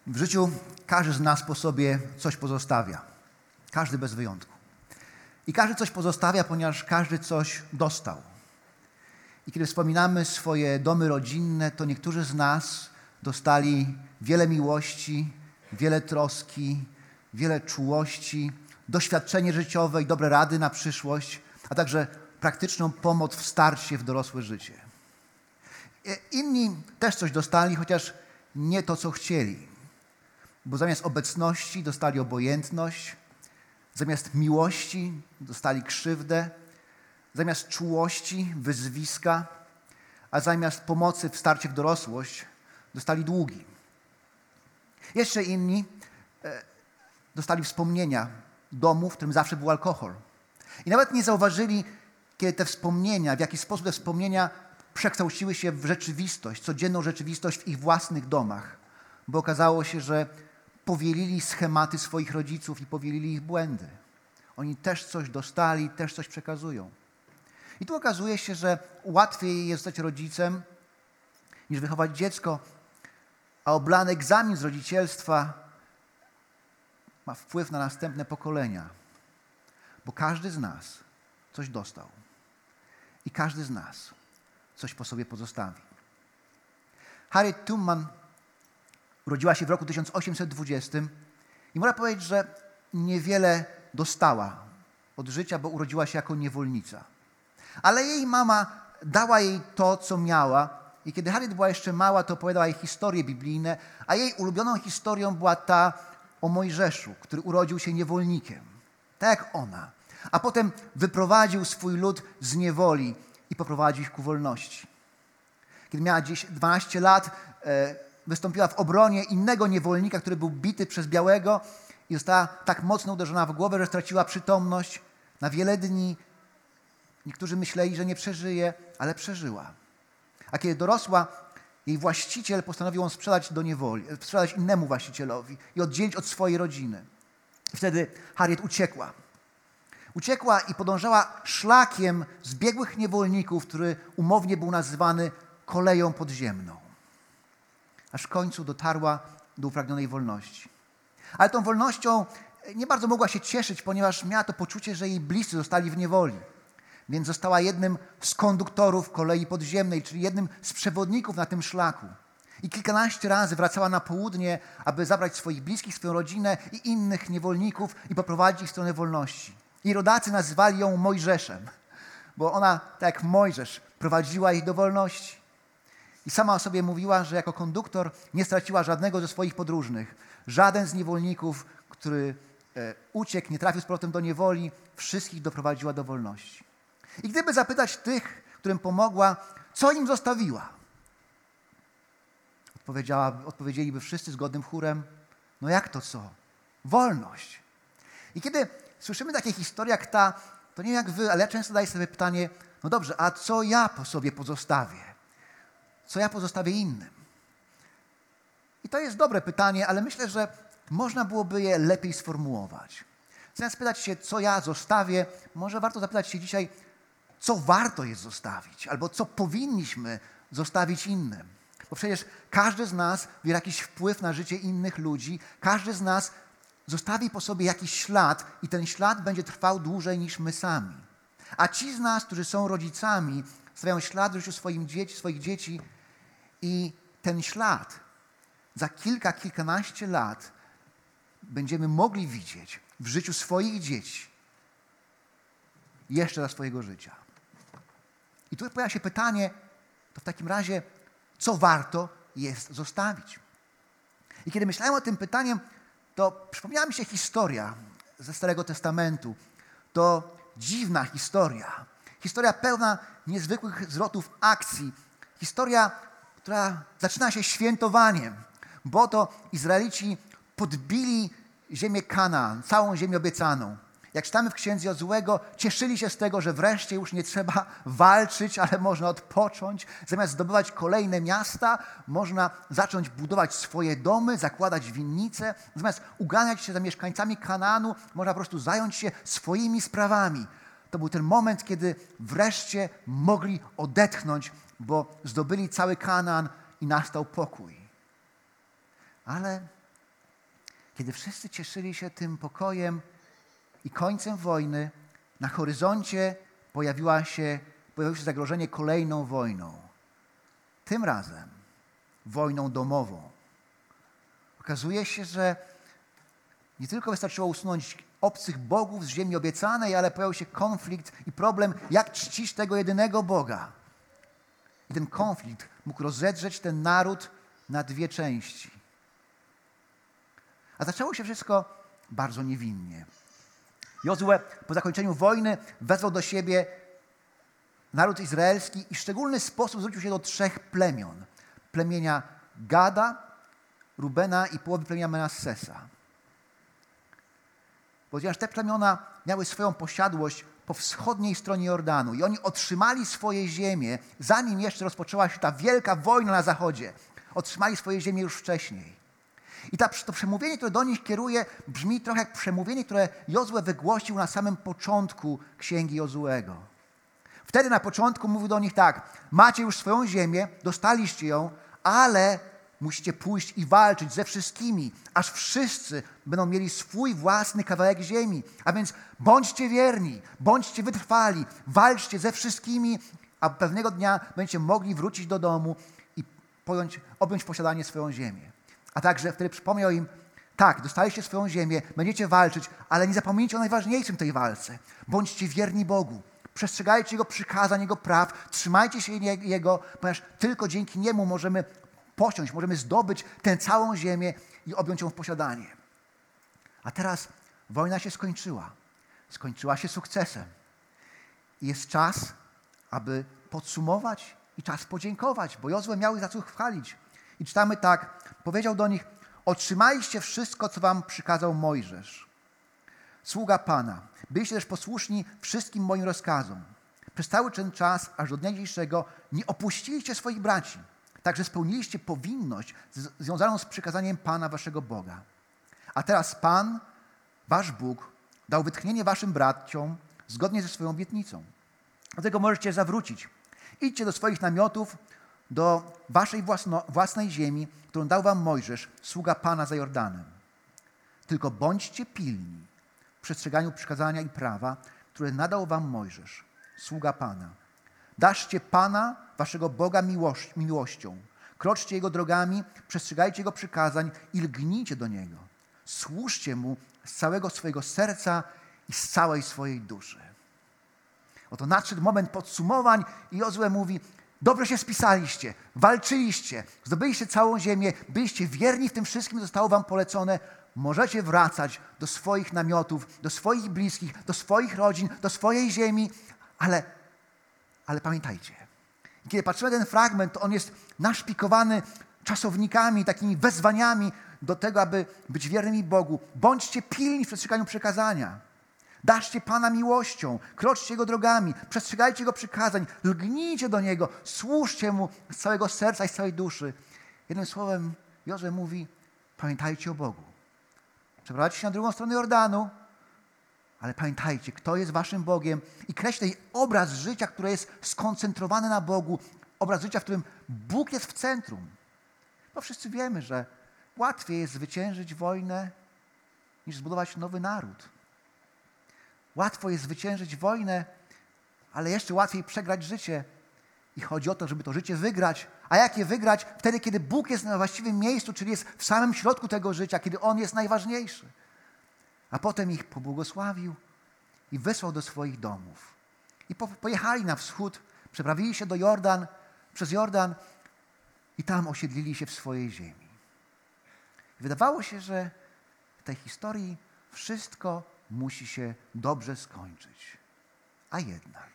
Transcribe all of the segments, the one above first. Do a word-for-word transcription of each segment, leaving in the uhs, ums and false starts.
W życiu każdy z nas po sobie coś pozostawia. Każdy bez wyjątku. I każdy coś pozostawia, ponieważ każdy coś dostał. I kiedy wspominamy swoje domy rodzinne, to niektórzy z nas dostali wiele miłości, wiele troski, wiele czułości, doświadczenie życiowe i dobre rady na przyszłość, a także praktyczną pomoc w starcie w dorosłe życie. Inni też coś dostali, chociaż nie to, co chcieli. Bo zamiast obecności dostali obojętność, zamiast miłości dostali krzywdę, zamiast czułości wyzwiska, a zamiast pomocy w starcie w dorosłość dostali długi. Jeszcze inni e, dostali wspomnienia domu, w którym zawsze był alkohol. I nawet nie zauważyli, kiedy te wspomnienia, w jaki sposób te wspomnienia przekształciły się w rzeczywistość, codzienną rzeczywistość w ich własnych domach. Bo okazało się, że powielili schematy swoich rodziców i powielili ich błędy. Oni też coś dostali, też coś przekazują. I tu okazuje się, że łatwiej jest zostać rodzicem, niż wychować dziecko, a oblany egzamin z rodzicielstwa ma wpływ na następne pokolenia. Bo każdy z nas coś dostał. I każdy z nas coś po sobie pozostawi. Harriet Tubman urodziła się w roku tysiąc osiemset dwudziestym i można powiedzieć, że niewiele dostała od życia, bo urodziła się jako niewolnica. Ale jej mama dała jej to, co miała i kiedy Harriet była jeszcze mała, to opowiadała jej historie biblijne, a jej ulubioną historią była ta o Mojżeszu, który urodził się niewolnikiem, tak jak ona, a potem wyprowadził swój lud z niewoli i poprowadził ich ku wolności. Kiedy miała dwanaście lat, wystąpiła w obronie innego niewolnika, który był bity przez białego i została tak mocno uderzona w głowę, że straciła przytomność na wiele dni. Niektórzy myśleli, że nie przeżyje, ale przeżyła. A kiedy dorosła, jej właściciel postanowił ją sprzedać do niewoli, sprzedać innemu właścicielowi i oddzielić od swojej rodziny. I wtedy Harriet uciekła. Uciekła i podążała szlakiem zbiegłych niewolników, który umownie był nazywany koleją podziemną. Aż w końcu dotarła do upragnionej wolności. Ale tą wolnością nie bardzo mogła się cieszyć, ponieważ miała to poczucie, że jej bliscy zostali w niewoli. Więc została jednym z konduktorów kolei podziemnej, czyli jednym z przewodników na tym szlaku. I kilkanaście razy wracała na południe, aby zabrać swoich bliskich, swoją rodzinę i innych niewolników i poprowadzić ich w stronę wolności. I rodacy nazywali ją Mojżeszem, bo ona, tak jak Mojżesz, prowadziła ich do wolności. I sama o sobie mówiła, że jako konduktor nie straciła żadnego ze swoich podróżnych. Żaden z niewolników, który e, uciekł, nie trafił z powrotem do niewoli, wszystkich doprowadziła do wolności. I gdyby zapytać tych, którym pomogła, co im zostawiła, Odpowiedziała, odpowiedzieliby wszyscy zgodnym chórem, no jak to co? Wolność. I kiedy słyszymy takie historie jak ta, to nie wiem jak wy, ale ja często zadaję sobie pytanie, no dobrze, a co ja po sobie pozostawię? Co ja pozostawię innym? I to jest dobre pytanie, ale myślę, że można byłoby je lepiej sformułować. Zamiast pytać się, co ja zostawię, może warto zapytać się dzisiaj, co warto jest zostawić, albo co powinniśmy zostawić innym. Bo przecież każdy z nas ma jakiś wpływ na życie innych ludzi, każdy z nas zostawi po sobie jakiś ślad i ten ślad będzie trwał dłużej niż my sami. A ci z nas, którzy są rodzicami, stawiają ślad w życiu swoim dzieci, swoich dzieci i ten ślad za kilka, kilkanaście lat będziemy mogli widzieć w życiu swoich dzieci jeszcze za swojego życia. I tu pojawia się pytanie, to w takim razie, co warto jest zostawić? I kiedy myślałem o tym pytaniem, to przypomniała mi się historia ze Starego Testamentu. To dziwna historia. Historia pełna niezwykłych zwrotów akcji. Historia, która zaczyna się świętowaniem, bo to Izraelici podbili ziemię Kanaan, całą ziemię obiecaną. Jak czytamy w księdze Jozuego, cieszyli się z tego, że wreszcie już nie trzeba walczyć, ale można odpocząć. Zamiast zdobywać kolejne miasta, można zacząć budować swoje domy, zakładać winnice. Zamiast uganiać się za mieszkańcami Kanaanu, można po prostu zająć się swoimi sprawami. To był ten moment, kiedy wreszcie mogli odetchnąć, bo zdobyli cały Kanaan i nastał pokój. Ale Kiedy wszyscy cieszyli się tym pokojem i końcem wojny, na horyzoncie pojawiła się, pojawiło się zagrożenie kolejną wojną. Tym razem wojną domową. Okazuje się, że nie tylko wystarczyło usunąć obcych bogów z ziemi obiecanej, ale pojawił się konflikt i problem, jak czcić tego jedynego Boga. I ten konflikt mógł rozedrzeć ten naród na dwie części. A zaczęło się wszystko bardzo niewinnie. Jozue po zakończeniu wojny wezwał do siebie naród izraelski i w szczególny sposób zwrócił się do trzech plemion. Plemienia Gada, Rubena i połowy plemienia Menassesa. Ponieważ te plemiona miały swoją posiadłość po wschodniej stronie Jordanu i oni otrzymali swoje ziemię, zanim jeszcze rozpoczęła się ta wielka wojna na zachodzie. Otrzymali swoje ziemię już wcześniej. I ta, to przemówienie, które do nich kieruje, brzmi trochę jak przemówienie, które Jozue wygłosił na samym początku Księgi Jozuego. Wtedy na początku mówił do nich tak: macie już swoją ziemię, dostaliście ją, ale musicie pójść i walczyć ze wszystkimi, aż wszyscy będą mieli swój własny kawałek ziemi. A więc bądźcie wierni, bądźcie wytrwali, walczcie ze wszystkimi, a pewnego dnia będziecie mogli wrócić do domu i pojąć, objąć posiadanie swoją ziemię. A także wtedy przypomniał im: tak, dostaliście swoją ziemię, będziecie walczyć, ale nie zapomnijcie o najważniejszym w tej walce. Bądźcie wierni Bogu. Przestrzegajcie Jego przykazań, Jego praw, trzymajcie się Jego, ponieważ tylko dzięki Niemu możemy posiąść, możemy zdobyć tę całą ziemię i objąć ją w posiadanie. A teraz wojna się skończyła. Skończyła się sukcesem. I jest czas, aby podsumować i czas podziękować, bo Jozue miał ich za co chwalić. I czytamy tak: powiedział do nich: otrzymaliście wszystko, co wam przykazał Mojżesz, sługa Pana. Byliście też posłuszni wszystkim moim rozkazom. Przez cały ten czas, aż do dnia dzisiejszego, nie opuściliście swoich braci. Także spełniliście powinność z- związaną z przykazaniem Pana waszego Boga. A teraz Pan, wasz Bóg, dał wytchnienie waszym braciom zgodnie ze swoją obietnicą. Dlatego możecie zawrócić. Idźcie do swoich namiotów, do waszej własno, własnej ziemi, którą dał wam Mojżesz, sługa Pana za Jordanem. Tylko bądźcie pilni w przestrzeganiu przykazania i prawa, które nadał wam Mojżesz, sługa Pana. Daszcie Pana, waszego Boga miłość, miłością. Kroczcie Jego drogami, przestrzegajcie Jego przykazań i lgnijcie do Niego. Służcie Mu z całego swojego serca i z całej swojej duszy. Oto nadszedł moment podsumowań i Jozue mówi: dobrze się spisaliście, walczyliście, zdobyliście całą ziemię, byliście wierni w tym wszystkim, co zostało wam polecone. Możecie wracać do swoich namiotów, do swoich bliskich, do swoich rodzin, do swojej ziemi, ale, ale pamiętajcie, kiedy patrzymy na ten fragment, to on jest naszpikowany czasownikami, takimi wezwaniami do tego, aby być wiernymi Bogu. Bądźcie pilni w przestrzeganiu przykazania. Daszcie Pana miłością, kroczcie Jego drogami, przestrzegajcie Jego przykazań, lgnijcie do Niego, służcie Mu z całego serca i z całej duszy. Jednym słowem, Jozue mówi: pamiętajcie o Bogu. Przeprowadźcie się na drugą stronę Jordanu, ale pamiętajcie, kto jest waszym Bogiem i kreślę obraz życia, które jest skoncentrowane na Bogu, obraz życia, w którym Bóg jest w centrum. Bo wszyscy wiemy, że łatwiej jest zwyciężyć wojnę, niż zbudować nowy naród. Łatwo jest zwyciężyć wojnę, ale jeszcze łatwiej przegrać życie. I chodzi o to, żeby to życie wygrać. A jak je wygrać? Wtedy, kiedy Bóg jest na właściwym miejscu, czyli jest w samym środku tego życia, kiedy On jest najważniejszy. A potem ich pobłogosławił i wysłał do swoich domów. I po, pojechali na wschód, przeprawili się do Jordan, przez Jordan i tam osiedlili się w swojej ziemi. I wydawało się, że w tej historii wszystko musi się dobrze skończyć. A jednak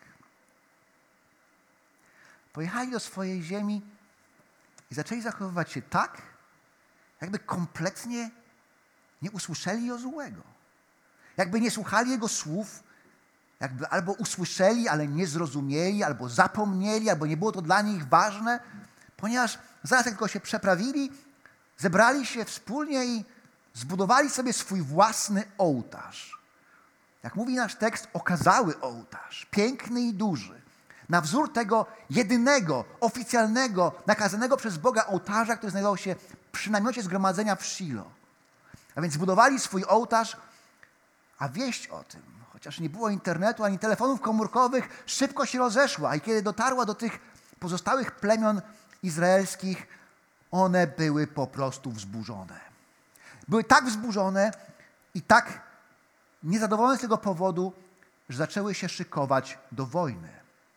pojechali do swojej ziemi i zaczęli zachowywać się tak, jakby kompletnie nie usłyszeli Jozuego. Jakby nie słuchali jego słów, jakby albo usłyszeli, ale nie zrozumieli, albo zapomnieli, albo nie było to dla nich ważne, ponieważ zaraz jak tylko się przeprawili, zebrali się wspólnie i zbudowali sobie swój własny ołtarz. Jak mówi nasz tekst, okazały ołtarz, piękny i duży, na wzór tego jedynego, oficjalnego, nakazanego przez Boga ołtarza, który znajdował się przy namiocie zgromadzenia w Shilo. A więc zbudowali swój ołtarz, a wieść o tym, chociaż nie było internetu ani telefonów komórkowych, szybko się rozeszła. I kiedy dotarła do tych pozostałych plemion izraelskich, one były po prostu wzburzone. Były tak wzburzone i tak niezadowolone z tego powodu, że zaczęły się szykować do wojny.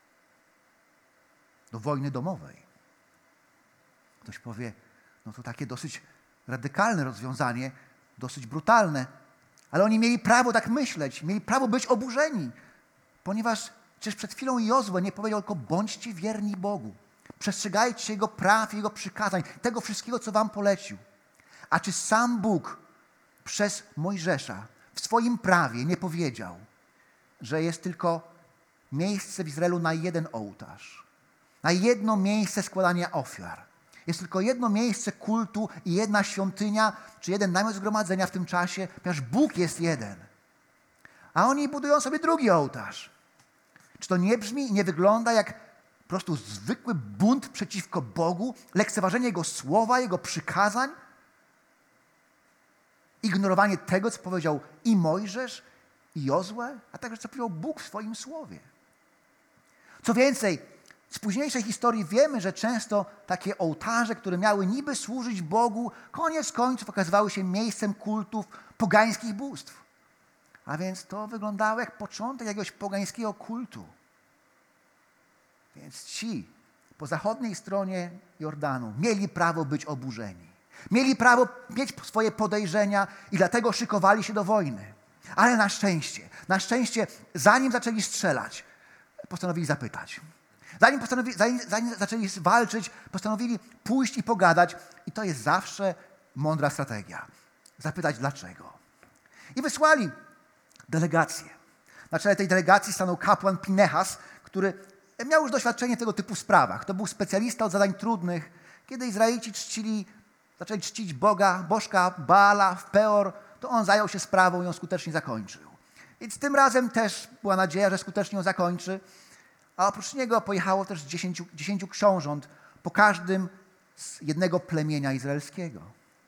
Do wojny domowej. Ktoś powie, no to takie dosyć radykalne rozwiązanie, dosyć brutalne. Ale oni mieli prawo tak myśleć, mieli prawo być oburzeni. Ponieważ przecież przed chwilą Jozue nie powiedział tylko bądźcie wierni Bogu. Przestrzegajcie Jego praw, Jego przykazań, tego wszystkiego, co wam polecił. A czy sam Bóg przez Mojżesza w swoim prawie nie powiedział, że jest tylko miejsce w Izraelu na jeden ołtarz, na jedno miejsce składania ofiar. Jest tylko jedno miejsce kultu i jedna świątynia, czy jeden namiot zgromadzenia w tym czasie, ponieważ Bóg jest jeden. A oni budują sobie drugi ołtarz. Czy to nie brzmi i nie wygląda jak po prostu zwykły bunt przeciwko Bogu, lekceważenie Jego słowa, Jego przykazań? Ignorowanie tego, co powiedział i Mojżesz, i Jozue, a także co powiedział Bóg w swoim słowie. Co więcej, z późniejszej historii wiemy, że często takie ołtarze, które miały niby służyć Bogu, koniec końców okazywały się miejscem kultów pogańskich bóstw. A więc to wyglądało jak początek jakiegoś pogańskiego kultu. Więc ci po zachodniej stronie Jordanu mieli prawo być oburzeni. Mieli prawo mieć swoje podejrzenia i dlatego szykowali się do wojny. Ale na szczęście, na szczęście, zanim zaczęli strzelać, postanowili zapytać. Zanim, postanowili, zanim, zanim zaczęli walczyć, postanowili pójść i pogadać. I to jest zawsze mądra strategia. Zapytać dlaczego. I wysłali delegację. Na czele tej delegacji stanął kapłan Pinehas, który miał już doświadczenie w tego typu sprawach. To był specjalista od zadań trudnych. Kiedy Izraelici czcili, zaczęli czcić Boga, bożka Baala w Peor, to on zajął się sprawą i ją skutecznie zakończył. Więc tym razem też była nadzieja, że skutecznie ją zakończy. A oprócz niego pojechało też dziesięciu, dziesięciu książąt, po każdym z jednego plemienia izraelskiego.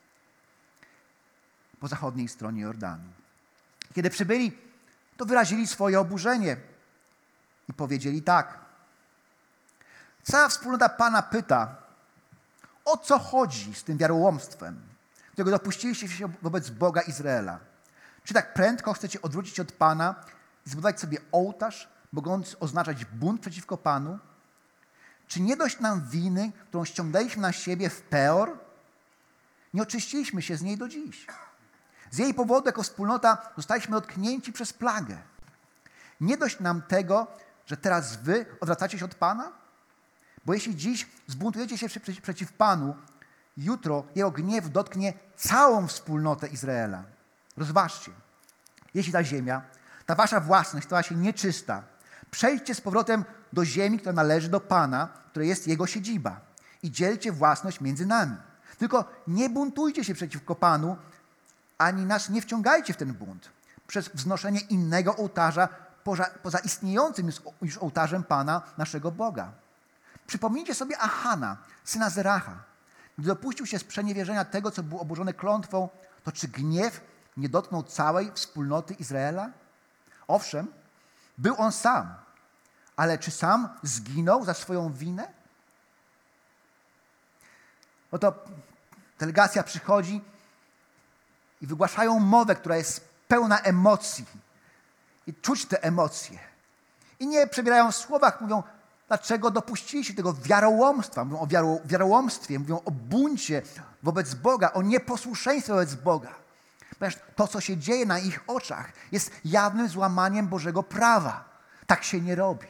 Po zachodniej stronie Jordanu. Kiedy przybyli, to wyrazili swoje oburzenie i powiedzieli tak. Cała wspólnota Pana pyta, o co chodzi z tym wiarołomstwem, którego dopuściliście się wobec Boga Izraela. Czy tak prędko chcecie odwrócić od Pana i zbudować sobie ołtarz, mogący oznaczać bunt przeciwko Panu? Czy nie dość nam winy, którą ściągnęliśmy na siebie w Peor? Nie oczyściliśmy się z niej do dziś. Z jej powodu jako wspólnota zostaliśmy dotknięci przez plagę. Nie dość nam tego, że teraz wy odwracacie się od Pana? Bo jeśli dziś zbuntujecie się przeciw Panu, jutro jego gniew dotknie całą wspólnotę Izraela. Rozważcie, jeśli ta ziemia, ta wasza własność stała się nieczysta, przejdźcie z powrotem do ziemi, która należy do Pana, która jest jego siedziba i dzielcie własność między nami. Tylko nie buntujcie się przeciwko Panu, ani nas nie wciągajcie w ten bunt przez wznoszenie innego ołtarza poza, poza istniejącym już, już ołtarzem Pana, naszego Boga. Przypomnijcie sobie Achana, syna Zeracha. Gdy dopuścił się sprzeniewierzenia tego, co było oburzone klątwą, to czy gniew nie dotknął całej wspólnoty Izraela? Owszem, był on sam, ale czy sam zginął za swoją winę? Oto delegacja przychodzi i wygłaszają mowę, która jest pełna emocji. I czuć te emocje. I nie przebierają w słowach, mówią, dlaczego dopuściliście tego wiarołomstwa. Mówią o wiaro, wiarołomstwie, mówią o buncie wobec Boga, o nieposłuszeństwie wobec Boga. Ponieważ to, co się dzieje na ich oczach, jest jawnym złamaniem Bożego prawa. Tak się nie robi.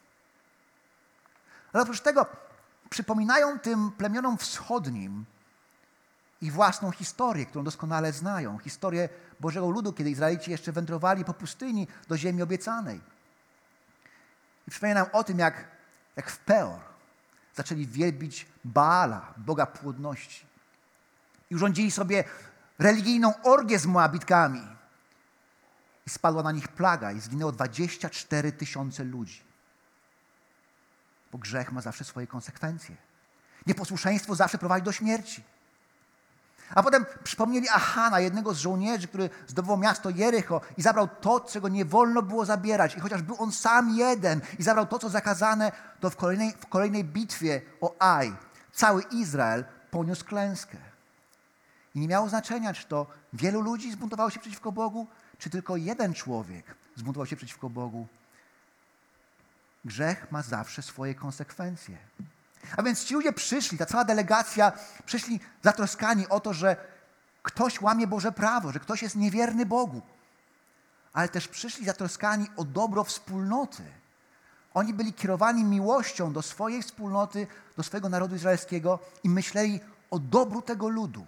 Ale oprócz tego przypominają tym plemionom wschodnim ich własną historię, którą doskonale znają. Historię Bożego ludu, kiedy Izraelici jeszcze wędrowali po pustyni do ziemi obiecanej. I przypominają o tym, jak, jak w Peor zaczęli wielbić Baala, Boga płodności. I urządzili sobie religijną orgię z Moabitkami. I spadła na nich plaga i zginęło dwadzieścia cztery tysiące ludzi. Bo grzech ma zawsze swoje konsekwencje. Nieposłuszeństwo zawsze prowadzi do śmierci. A potem przypomnieli Achana, jednego z żołnierzy, który zdobywał miasto Jericho i zabrał to, czego nie wolno było zabierać. I chociaż był on sam jeden i zabrał to, co zakazane, to w kolejnej, w kolejnej bitwie o Aj cały Izrael poniósł klęskę. I nie miało znaczenia, czy to wielu ludzi zbuntowało się przeciwko Bogu, czy tylko jeden człowiek zbuntował się przeciwko Bogu. Grzech ma zawsze swoje konsekwencje. A więc ci ludzie przyszli, ta cała delegacja, przyszli zatroskani o to, że ktoś łamie Boże prawo, że ktoś jest niewierny Bogu. Ale też przyszli zatroskani o dobro wspólnoty. Oni byli kierowani miłością do swojej wspólnoty, do swojego narodu izraelskiego i myśleli o dobru tego ludu.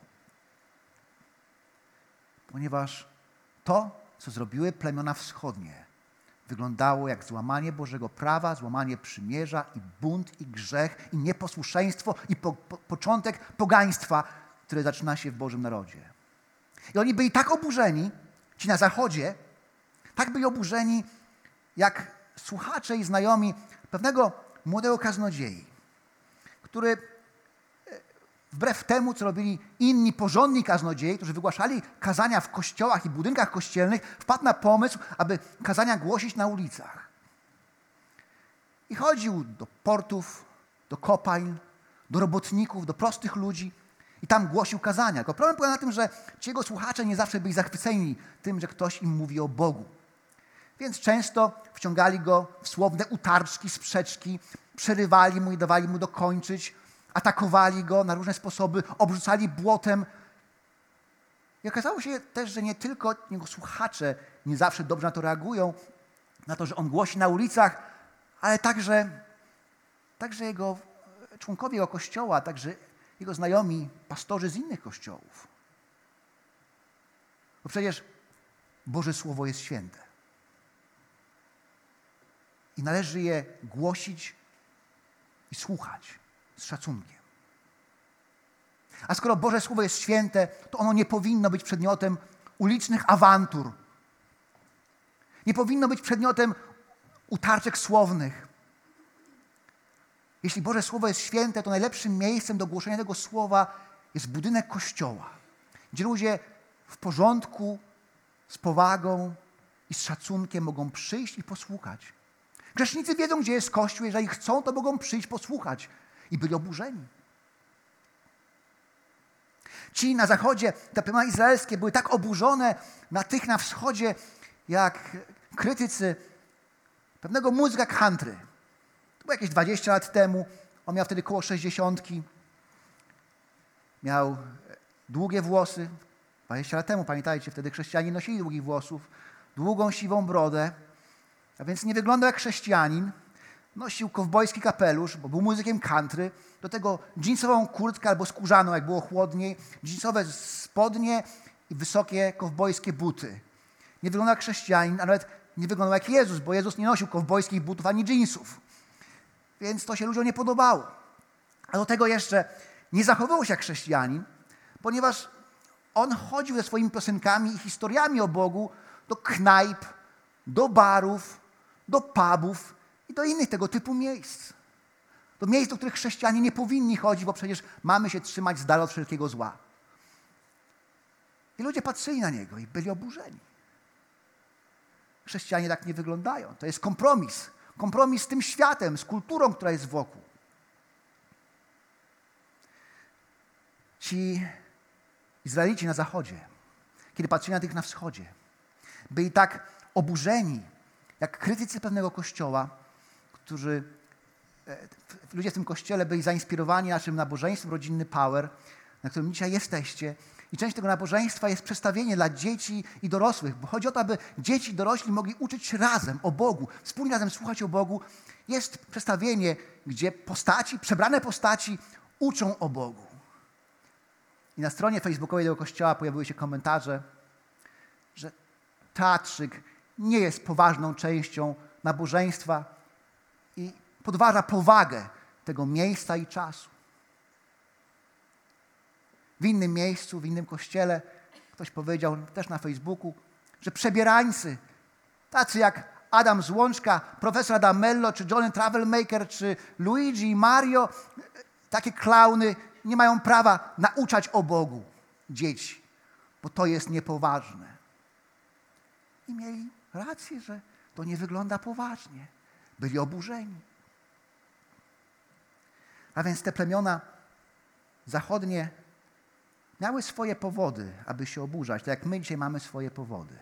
Ponieważ to, co zrobiły plemiona wschodnie, wyglądało jak złamanie Bożego prawa, złamanie przymierza i bunt, i grzech, i nieposłuszeństwo, i po, po, początek pogaństwa, które zaczyna się w Bożym narodzie. I oni byli tak oburzeni, ci na zachodzie, tak byli oburzeni, jak słuchacze i znajomi pewnego młodego kaznodziei, który wbrew temu, co robili inni porządni kaznodzieje, którzy wygłaszali kazania w kościołach i budynkach kościelnych, wpadł na pomysł, aby kazania głosić na ulicach. I chodził do portów, do kopalń, do robotników, do prostych ludzi i tam głosił kazania. Tylko problem polega na tym, że ci jego słuchacze nie zawsze byli zachwyceni tym, że ktoś im mówi o Bogu. Więc często wciągali go w słowne utarczki, sprzeczki, przerywali mu i dawali mu dokończyć, atakowali go na różne sposoby, obrzucali błotem. I okazało się też, że nie tylko jego słuchacze nie zawsze dobrze na to reagują, na to, że on głosi na ulicach, ale także, także jego członkowie jego kościoła, także jego znajomi, pastorzy z innych kościołów. Bo przecież Boże Słowo jest święte. I należy je głosić i słuchać z szacunkiem. A skoro Boże Słowo jest święte, to ono nie powinno być przedmiotem ulicznych awantur. Nie powinno być przedmiotem utarczek słownych. Jeśli Boże Słowo jest święte, to najlepszym miejscem do głoszenia tego Słowa jest budynek kościoła, gdzie ludzie w porządku, z powagą i z szacunkiem mogą przyjść i posłuchać. Grzesznicy wiedzą, gdzie jest Kościół. Jeżeli chcą, to mogą przyjść, posłuchać. I byli oburzeni. Ci na zachodzie, te plemiona izraelskie, były tak oburzone na tych na wschodzie, jak krytycy pewnego muzyka country. To było jakieś dwadzieścia lat temu. On miał wtedy koło sześćdziesiątki. Miał długie włosy. dwadzieścia lat temu, pamiętajcie, wtedy chrześcijanie nosili długich włosów. Długą, siwą brodę. A więc nie wyglądał jak chrześcijanin. Nosił kowbojski kapelusz, bo był muzykiem country. Do tego dżinsową kurtkę albo skórzaną, jak było chłodniej. Dżinsowe spodnie i wysokie kowbojskie buty. Nie wyglądał jak chrześcijanin, a nawet nie wyglądał jak Jezus, bo Jezus nie nosił kowbojskich butów ani dżinsów. Więc to się ludziom nie podobało. A do tego jeszcze nie zachowywał się jak chrześcijanin, ponieważ on chodził ze swoimi piosenkami i historiami o Bogu do knajp, do barów, do pubów i do innych tego typu miejsc. Do miejsc, do których chrześcijanie nie powinni chodzić, bo przecież mamy się trzymać z dala od wszelkiego zła. I ludzie patrzyli na niego i byli oburzeni. Chrześcijanie tak nie wyglądają. To jest kompromis. Kompromis z tym światem, z kulturą, która jest wokół. Ci Izraelici na zachodzie, kiedy patrzyli na tych na wschodzie, byli tak oburzeni, jak krytycy pewnego kościoła, którzy, ludzie w tym kościele byli zainspirowani naszym nabożeństwem Rodzinny Power, na którym dzisiaj jesteście. I część tego nabożeństwa jest przedstawienie dla dzieci i dorosłych, bo chodzi o to, aby dzieci i dorośli mogli uczyć się razem o Bogu, wspólnie razem słuchać o Bogu. Jest przedstawienie, gdzie postaci, przebrane postaci uczą o Bogu. I na stronie facebookowej tego kościoła pojawiły się komentarze, że teatrzyk nie jest poważną częścią nabożeństwa i podważa powagę tego miejsca i czasu. W innym miejscu, w innym kościele ktoś powiedział też na Facebooku, że przebierańcy, tacy jak Adam z Łączka, profesor Adamello, czy Johnny Travelmaker, czy Luigi i Mario, takie klauny nie mają prawa nauczać o Bogu. dzieci, bo to jest niepoważne. I mieli rację, że to nie wygląda poważnie. Byli oburzeni. A więc te plemiona zachodnie miały swoje powody, aby się oburzać, tak jak my dzisiaj mamy swoje powody.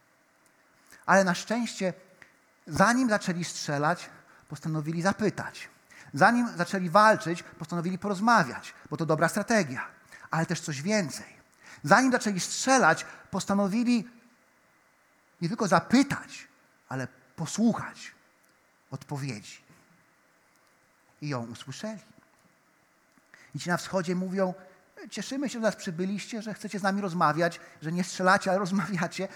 Ale na szczęście, zanim zaczęli strzelać, postanowili zapytać. Zanim zaczęli walczyć, postanowili porozmawiać, bo to dobra strategia. Ale też coś więcej. Zanim zaczęli strzelać, postanowili nie tylko zapytać, ale posłuchać odpowiedzi. I ją usłyszeli. I ci na wschodzie mówią, cieszymy się, że do nas przybyliście, że chcecie z nami rozmawiać, że nie strzelacie, ale rozmawiacie.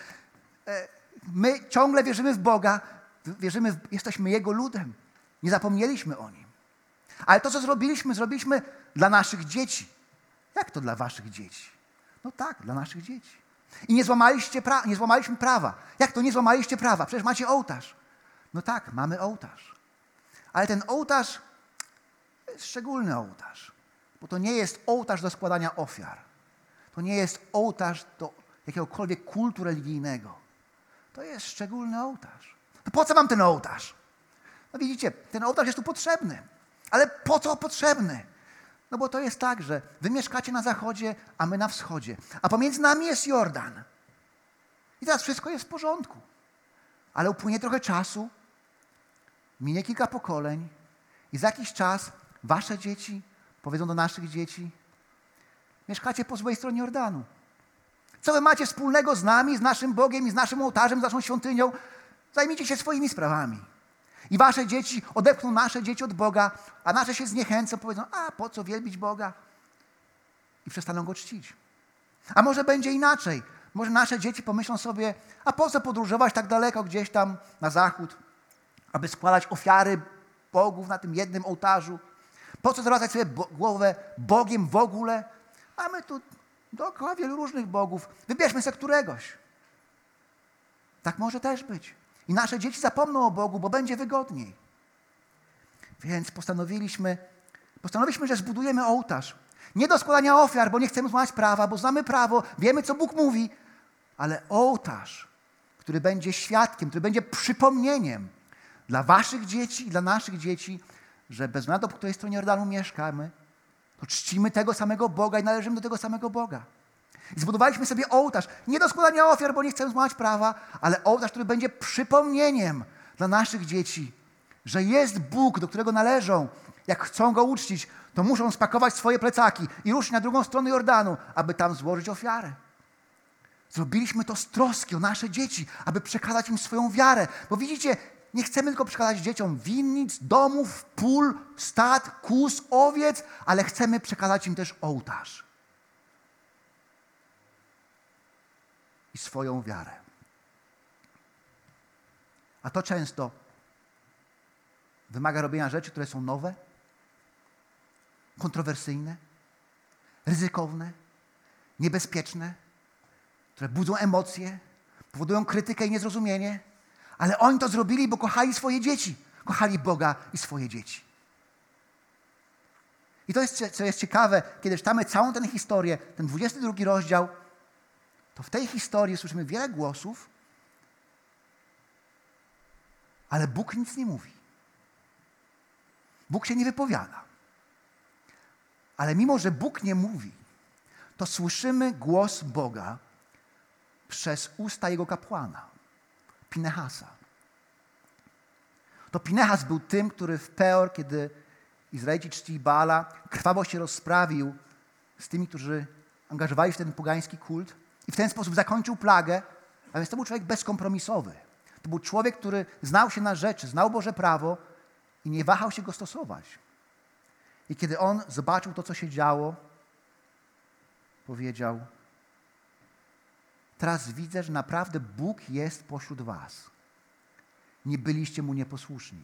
My ciągle wierzymy w Boga, wierzymy, w, jesteśmy Jego ludem. Nie zapomnieliśmy o Nim. Ale to, co zrobiliśmy, zrobiliśmy dla naszych dzieci. Jak to dla waszych dzieci? No tak, dla naszych dzieci. I nie złamaliście pra- nie złamaliśmy prawa. Jak to nie złamaliście prawa? Przecież macie ołtarz. No tak, mamy ołtarz. Ale ten ołtarz to jest szczególny ołtarz. Bo to nie jest ołtarz do składania ofiar. To nie jest ołtarz do jakiegokolwiek kultu religijnego. To jest szczególny ołtarz. To po co wam ten ołtarz? No widzicie, ten ołtarz jest tu potrzebny. Ale po co potrzebny? No bo to jest tak, że wy mieszkacie na zachodzie, a my na wschodzie. A pomiędzy nami jest Jordan. I teraz wszystko jest w porządku. Ale upłynie trochę czasu, minie kilka pokoleń i za jakiś czas wasze dzieci powiedzą do naszych dzieci: mieszkacie po złej stronie Jordanu. Co wy macie wspólnego z nami, z naszym Bogiem i z naszym ołtarzem, z naszą świątynią? Zajmijcie się swoimi sprawami. I wasze dzieci odepchną nasze dzieci od Boga, a nasze się zniechęcą, powiedzą: a po co wielbić Boga? I przestaną Go czcić. A może będzie inaczej. Może nasze dzieci pomyślą sobie: a po co podróżować tak daleko gdzieś tam na zachód, aby składać ofiary bogów na tym jednym ołtarzu? Po co zwracać sobie bo- głowę Bogiem w ogóle? A my tu dookoła wielu różnych bogów. Wybierzmy sobie któregoś. Tak może też być. I nasze dzieci zapomną o Bogu, bo będzie wygodniej. Więc postanowiliśmy, postanowiliśmy, że zbudujemy ołtarz. Nie do składania ofiar, bo nie chcemy złamać prawa, bo znamy prawo, wiemy, co Bóg mówi, ale ołtarz, który będzie świadkiem, który będzie przypomnieniem dla waszych dzieci i dla naszych dzieci, że bez względu po której stronie Jordanu mieszkamy, to czcimy tego samego Boga i należymy do tego samego Boga. I zbudowaliśmy sobie ołtarz, nie do składania ofiar, bo nie chcemy złamać prawa, ale ołtarz, który będzie przypomnieniem dla naszych dzieci, że jest Bóg, do którego należą. Jak chcą Go uczcić, to muszą spakować swoje plecaki i ruszyć na drugą stronę Jordanu, aby tam złożyć ofiarę. Zrobiliśmy to z troski o nasze dzieci, aby przekazać im swoją wiarę. Bo widzicie, nie chcemy tylko przekazać dzieciom winnic, domów, pól, stad, kóz, owiec, ale chcemy przekazać im też ołtarz. I swoją wiarę. A to często wymaga robienia rzeczy, które są nowe, kontrowersyjne, ryzykowne, niebezpieczne, które budzą emocje, powodują krytykę i niezrozumienie, ale oni to zrobili, bo kochali swoje dzieci, kochali Boga i swoje dzieci. I to jest, co jest ciekawe, kiedy czytamy całą tę historię, ten dwudziesty drugi rozdział, to w tej historii słyszymy wiele głosów, ale Bóg nic nie mówi. Bóg się nie wypowiada. Ale mimo, że Bóg nie mówi, to słyszymy głos Boga przez usta Jego kapłana, Pinehasa. To Pinehas był tym, który w Peor, kiedy Izraelici czcili Baala, krwawo się rozprawił z tymi, którzy angażowali się w ten pogański kult i w ten sposób zakończył plagę, a więc to był człowiek bezkompromisowy. To był człowiek, który znał się na rzeczy, znał Boże prawo i nie wahał się go stosować. I kiedy on zobaczył to, co się działo, powiedział: teraz widzę, że naprawdę Bóg jest pośród was. Nie byliście Mu nieposłuszni.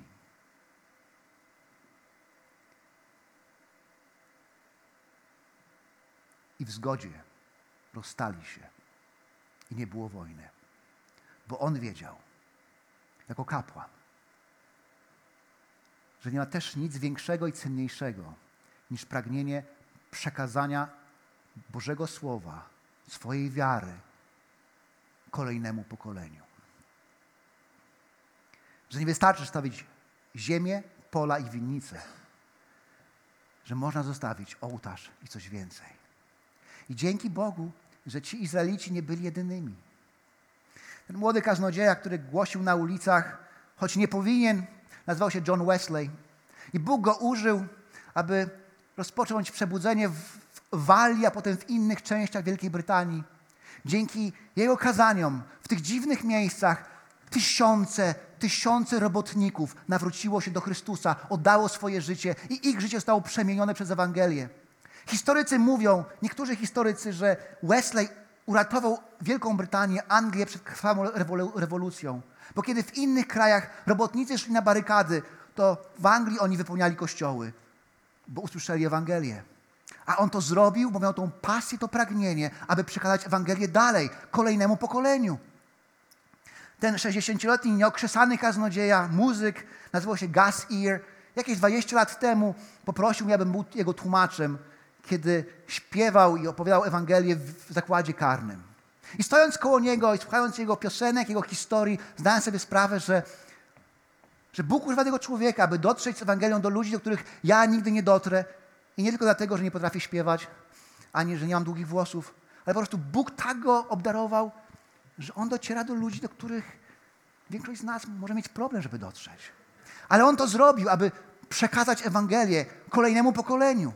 I w zgodzie rozstali się. I nie było wojny. Bo on wiedział, jako kapłan, że nie ma też nic większego i cenniejszego niż pragnienie przekazania Bożego Słowa swojej wiary kolejnemu pokoleniu. Że nie wystarczy stawić ziemię, pola i winnice, że można zostawić ołtarz i coś więcej. I dzięki Bogu, że ci Izraelici nie byli jedynymi. Ten młody kaznodzieja, który głosił na ulicach, choć nie powinien, nazywał się John Wesley. I Bóg go użył, aby rozpocząć przebudzenie w Walii, a potem w innych częściach Wielkiej Brytanii. Dzięki jego kazaniom w tych dziwnych miejscach tysiące, tysiące robotników nawróciło się do Chrystusa, oddało swoje życie i ich życie zostało przemienione przez Ewangelię. Historycy mówią, niektórzy historycy, że Wesley uratował Wielką Brytanię, Anglię przed krwawą rewolucją. Bo kiedy w innych krajach robotnicy szli na barykady, to w Anglii oni wypełniali kościoły, bo usłyszeli Ewangelię. A on to zrobił, bo miał tą pasję, to pragnienie, aby przekazać Ewangelię dalej, kolejnemu pokoleniu. Ten sześćdziesięcioletni nieokrzesany kaznodzieja, muzyk, nazywał się Gus Ear. Jakieś dwadzieścia lat temu poprosił mnie, abym był jego tłumaczem, kiedy śpiewał i opowiadał Ewangelię w zakładzie karnym. I stojąc koło niego i słuchając jego piosenek, jego historii, zdałem sobie sprawę, że, że Bóg używa tego człowieka, aby dotrzeć z Ewangelią do ludzi, do których ja nigdy nie dotrę. I nie tylko dlatego, że nie potrafię śpiewać, ani że nie mam długich włosów, ale po prostu Bóg tak go obdarował, że on dociera do ludzi, do których większość z nas może mieć problem, żeby dotrzeć. Ale on to zrobił, aby przekazać Ewangelię kolejnemu pokoleniu.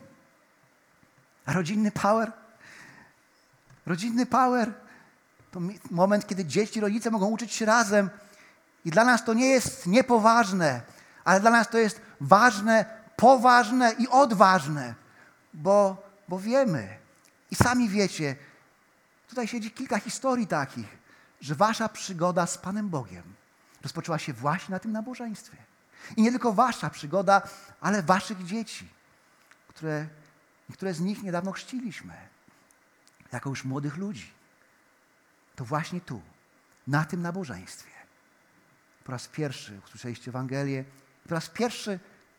A rodzinny power? Rodzinny power to moment, kiedy dzieci i rodzice mogą uczyć się razem. I dla nas to nie jest niepoważne, ale dla nas to jest ważne, poważne i odważne, bo, bo wiemy i sami wiecie, tutaj siedzi kilka historii takich, że wasza przygoda z Panem Bogiem rozpoczęła się właśnie na tym nabożeństwie. I nie tylko wasza przygoda, ale waszych dzieci, które niektóre z nich niedawno chrzciliśmy, jako już młodych ludzi. To właśnie tu, na tym nabożeństwie, po raz pierwszy usłyszeliście Ewangelię, po raz pierwszy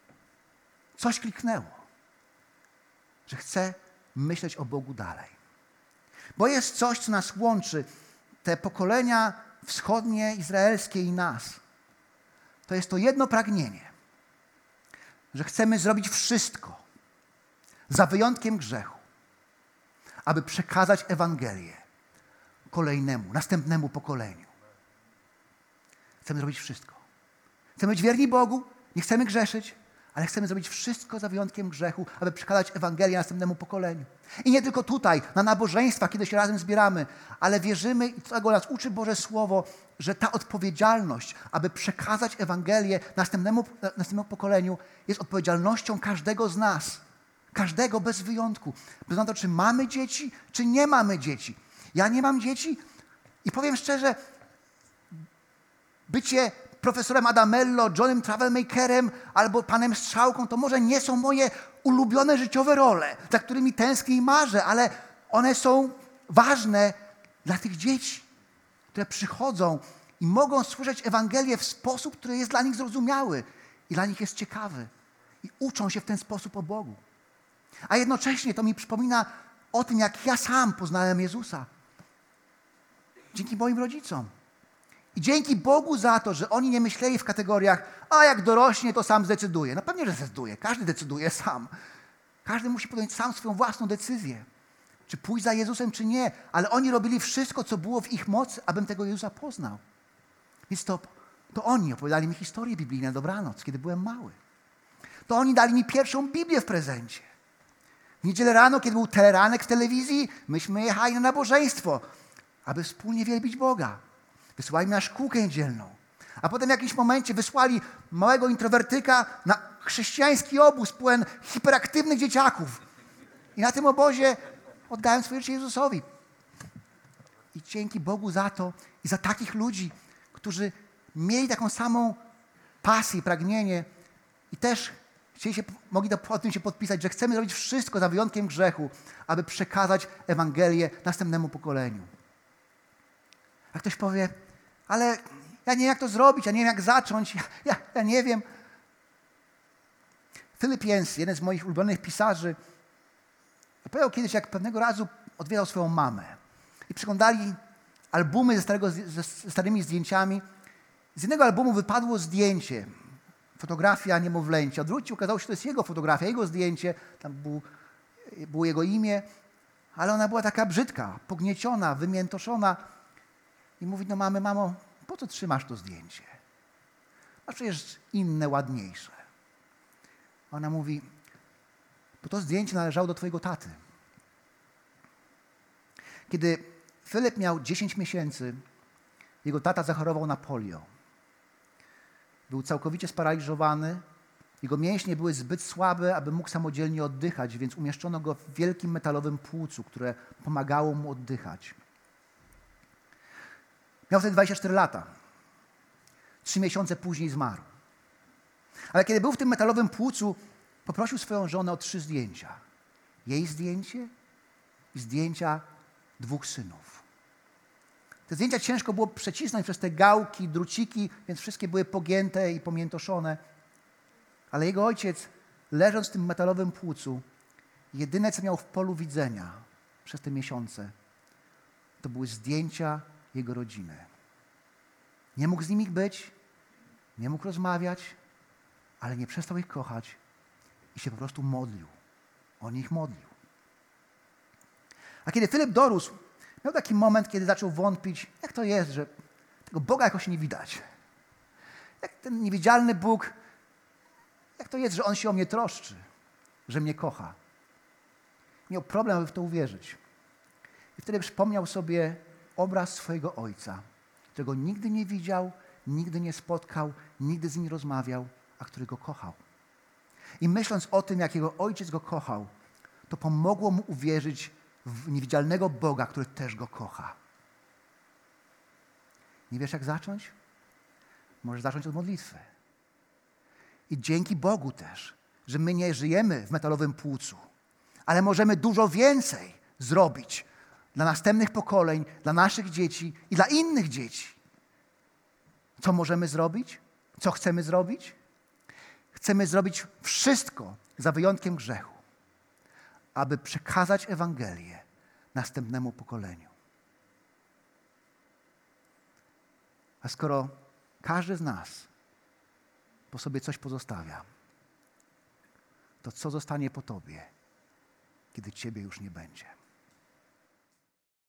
coś kliknęło, że chcę myśleć o Bogu dalej. Bo jest coś, co nas łączy, te pokolenia wschodnie, izraelskie i nas. To jest to jedno pragnienie, że chcemy zrobić wszystko, za wyjątkiem grzechu, aby przekazać Ewangelię kolejnemu, następnemu pokoleniu. Chcemy zrobić wszystko. Chcemy być wierni Bogu, nie chcemy grzeszyć, ale chcemy zrobić wszystko za wyjątkiem grzechu, aby przekazać Ewangelię następnemu pokoleniu. I nie tylko tutaj, na nabożeństwach, kiedy się razem zbieramy, ale wierzymy, i tego nas uczy Boże Słowo, że ta odpowiedzialność, aby przekazać Ewangelię następnemu, następnemu pokoleniu, jest odpowiedzialnością każdego z nas. Każdego bez wyjątku. Bez na to, czy mamy dzieci, czy nie mamy dzieci. Ja nie mam dzieci i powiem szczerze, bycie profesorem Adamello, Johnem Travelmakerem albo panem Strzałką, to może nie są moje ulubione życiowe role, za którymi tęsknię i marzę, ale one są ważne dla tych dzieci, które przychodzą i mogą słyszeć Ewangelię w sposób, który jest dla nich zrozumiały i dla nich jest ciekawy. I uczą się w ten sposób o Bogu. A jednocześnie to mi przypomina o tym, jak ja sam poznałem Jezusa. Dzięki moim rodzicom. I dzięki Bogu za to, że oni nie myśleli w kategoriach, a jak dorośnie, to sam zdecyduje. No pewnie, że zdecyduje. Każdy decyduje sam. Każdy musi podjąć sam swoją własną decyzję. Czy pójść za Jezusem, czy nie. Ale oni robili wszystko, co było w ich mocy, abym tego Jezusa poznał. Więc to, to oni opowiadali mi historię biblijną na dobranoc, kiedy byłem mały. To oni dali mi pierwszą Biblię w prezencie. W niedzielę rano, kiedy był teleranek w telewizji, myśmy jechali na nabożeństwo, aby wspólnie wielbić Boga. Wysłali mnie na szkółkę niedzielną. A potem w jakimś momencie wysłali małego introwertyka na chrześcijański obóz pełen hiperaktywnych dzieciaków. I na tym obozie oddałem swoje życie Jezusowi. I dzięki Bogu za to i za takich ludzi, którzy mieli taką samą pasję i pragnienie i też chcieli się, mogli o tym się podpisać, że chcemy zrobić wszystko za wyjątkiem grzechu, aby przekazać Ewangelię następnemu pokoleniu. A ktoś powie, ale ja nie wiem, jak to zrobić, ja nie wiem, jak zacząć, ja, ja, ja nie wiem. Philip Yancey, jeden z moich ulubionych pisarzy, opowiadał kiedyś, jak pewnego razu odwiedzał swoją mamę. i przeglądali albumy ze, starego, ze starymi zdjęciami. Z jednego albumu wypadło zdjęcie, fotografia niemowlęcia. Odwrócił, okazało się, że to jest jego fotografia, jego zdjęcie, tam był, było jego imię, ale ona była taka brzydka, pognieciona, wymiętoszona. I mówi do mamy, mamo, po co trzymasz to zdjęcie? Masz przecież inne, ładniejsze. Ona mówi, bo to zdjęcie należało do twojego taty. Kiedy Filip miał dziesięć miesięcy, jego tata zachorował na polio. Był całkowicie sparaliżowany, jego mięśnie były zbyt słabe, aby mógł samodzielnie oddychać, więc umieszczono go w wielkim metalowym płucu, które pomagało mu oddychać. Miał wtedy dwadzieścia cztery lata. Trzy miesiące później zmarł. Ale kiedy był w tym metalowym płucu, poprosił swoją żonę o trzy zdjęcia. Jej zdjęcie i zdjęcia dwóch synów. Te zdjęcia ciężko było przecisnąć przez te gałki, druciki, więc wszystkie były pogięte i pomiętoszone. Ale jego ojciec, leżąc w tym metalowym płucu, jedyne, co miał w polu widzenia przez te miesiące, to były zdjęcia jego rodziny. Nie mógł z nimi być, nie mógł rozmawiać, ale nie przestał ich kochać i się po prostu modlił. O nich modlił. A kiedy Filip dorósł, miał taki moment, kiedy zaczął wątpić, jak to jest, że tego Boga jakoś nie widać. Jak ten niewidzialny Bóg, jak to jest, że On się o mnie troszczy, że mnie kocha. Miał problem, aby w to uwierzyć. I wtedy przypomniał sobie obraz swojego ojca, którego nigdy nie widział, nigdy nie spotkał, nigdy z nim nie rozmawiał, a którego kochał. I myśląc o tym, jak jego ojciec go kochał, to pomogło mu uwierzyć w niewidzialnego Boga, który też go kocha. Nie wiesz, jak zacząć? Możesz zacząć od modlitwy. I dzięki Bogu też, że my nie żyjemy w metalowym płucu, ale możemy dużo więcej zrobić dla następnych pokoleń, dla naszych dzieci i dla innych dzieci. Co możemy zrobić? Co chcemy zrobić? Chcemy zrobić wszystko, za wyjątkiem grzechu, aby przekazać Ewangelię następnemu pokoleniu. A skoro każdy z nas po sobie coś pozostawia, to co zostanie po tobie, kiedy ciebie już nie będzie?